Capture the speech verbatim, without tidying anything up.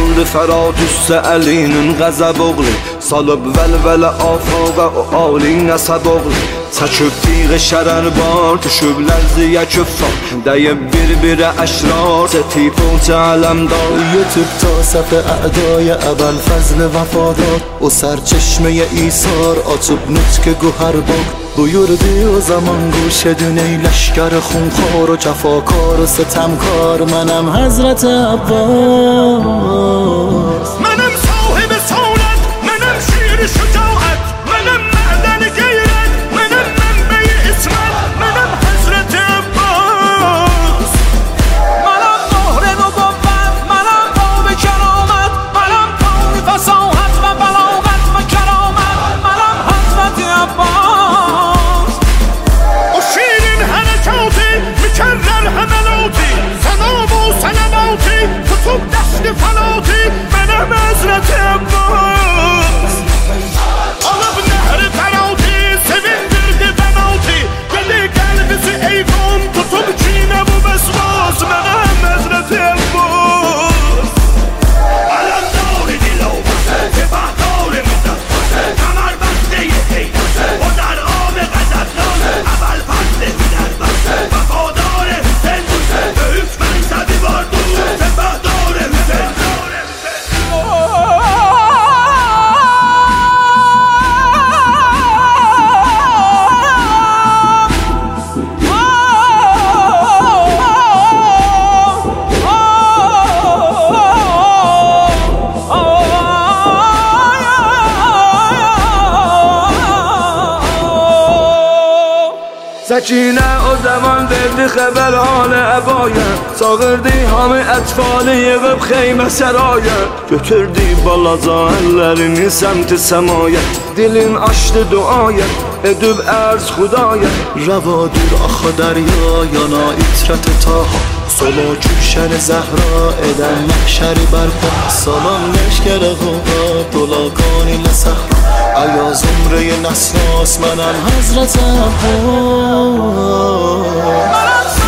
saldı Feratuste elinin qəzəb oğlu Salıb vəlvələ afaqa o alin əsəb oğlu Çəkib tiğə şərər var, düşüb lərziyə küffar Dəyib bir-birə əşrar, zetib o cələmdar یوتیوب تا صف اعدای ابل فضل وفادار و سرچشمه ایثار açıp nutk گوهر باغ بویردی و زمان گوش دونه لشکر خونخوار و جفاکار و ستمکار منم حضرت عباس منم صاحب سعادت منم شیر شجاعت منم معدن غیرت منم منبع اسمت منم حضرت عباس منم مهر نبوت منم باب کرامت منم پای فصاحت و بلاغت و کرامت منم حضرت عباس و شیرین حرکاتی مکرر حملاتی سلام و سلاماتی کتب دشت فلاتی منم حضرت عباس Alıp nehri ferati sevindirdi benalti Deli kalbisi eyvan tutup çiğne bu besvas Menem Hazreti Abbas Alam dâri dilav bası Tebah dâri mızat bası Kamar bastı yeteydası O dar ağabey gazatları Aval faslı gider bası Vefadâri Hüseyin bası Büyük mensabi vardı Tebah dâri Hüseyin Səkinə o zaman verdi xəbər halı əbaya Çağırdı hamı ətfalı yığıb xeymə səraya Götürdü balaca əllərini səmti səmaya Dilin açdı duaya edib ərz xudaya روادور آخا دریا یانا ایترت تاها سلا کشن زهرا ادن محشر برپا سلام لشکر غوغا دلاکانی لسهرا ایا زمره نسناس منم حضرت عباس